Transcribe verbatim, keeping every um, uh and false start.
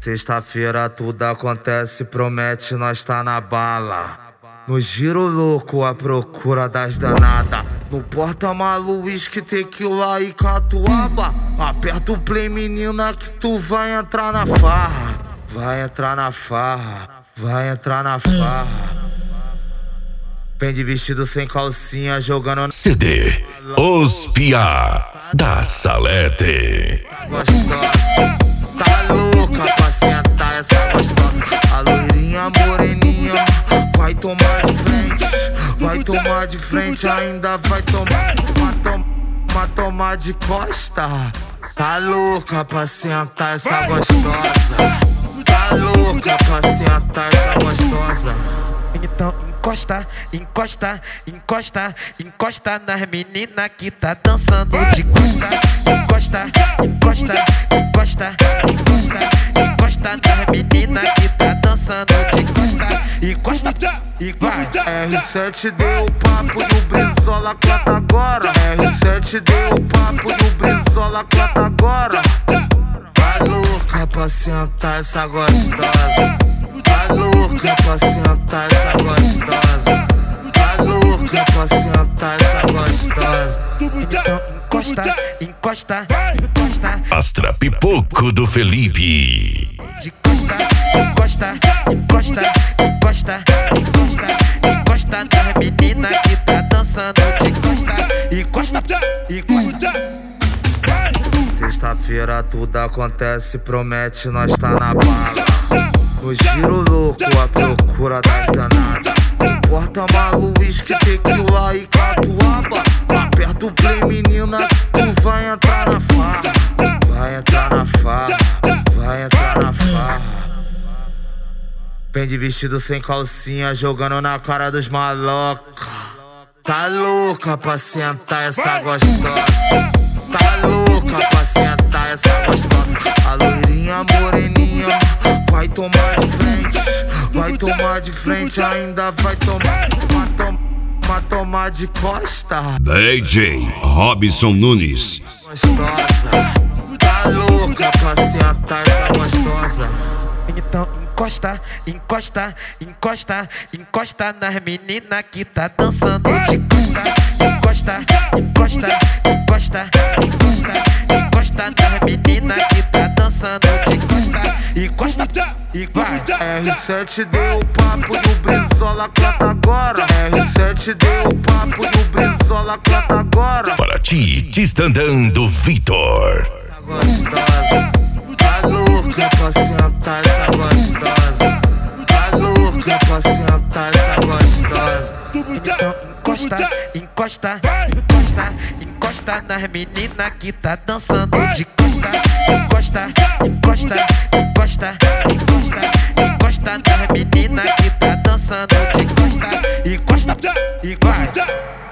Sexta-feira tudo acontece, promete, nós tá na bala. No giro louco, à procura das danadas. No porta-malu, uísque, tequila e catuaba. Aperta o play, menina, que tu vai entrar na farra. Vai entrar na farra, vai entrar na farra. Vem de vestido sem calcinha, jogando na C D Os Piá da Salete. Gostosa, tá louca pra sentar essa gostosa. A loirinha moreninha vai tomar de frente, vai tomar de frente, ainda vai tomar, vai tom, vai tomar de costa. Tá louca pra sentar essa gostosa. Tá louca pra sentar essa gostosa. Então encosta, encosta, encosta, encosta nas meninas que tá dançando de costa. Encosta, encosta, encosta, encosta, encosta nas meninas que tá dançando de costa. Encosta, e vai. R sete deu o papo e o Brizola canta agora. R sete deu o papo e o Brizola canta agora. Tá louca pra sentar essa gostosa. Tá louca pra sentar essa gostosa. Tá louca pra sentar essa gostosa. Então encosta, encosta, encosta. Astra Pipoco do Felipe. De costa, encosta, encosta, encosta, encosta, encosta nas meninas que tá dançando de costa. Encosta, encosta. Sexta-feira tudo acontece, promete, nós tá na bala. No giro louco, à procura das danadas. Porta-malu, uísque, tequila e catuaba. Aperta o play, menina, que tu vai entrar na farra. Vai entrar na farra, vai entrar na farra. Vem de vestido sem calcinha, jogando na cara dos maloca. Tá louca pra sentar essa gostosa. Tá louca pra sentar essa gostosa. A loirinha moreninha vai tomar de frente, vai tomar de frente, ainda vai tomar, vai tom, vai tomar de costa. D J Robson Nunes. Gostosa, tá louca pra sentar essa gostosa. Então encosta, encosta, encosta, encosta nas meninas que tá dançando de costa. Encosta, encosta, encosta, encosta, encosta nas meninas que tá dançando de costa. Encosta, e vai. R sete deu o papo e o Brizola canta agora. R sete deu o papo e o Brizola canta agora. Para ti, te está dando Vitor. Gostosa, tá louca pra sentar essa gostosa. Tá louca pra sentar essa gostosa. Então encosta, encosta, encosta, encosta nas meninas que tá dançando de costa. Encosta, encosta, encosta, encosta, encosta nas meninas que tá dançando de costa. Encosta, e vai.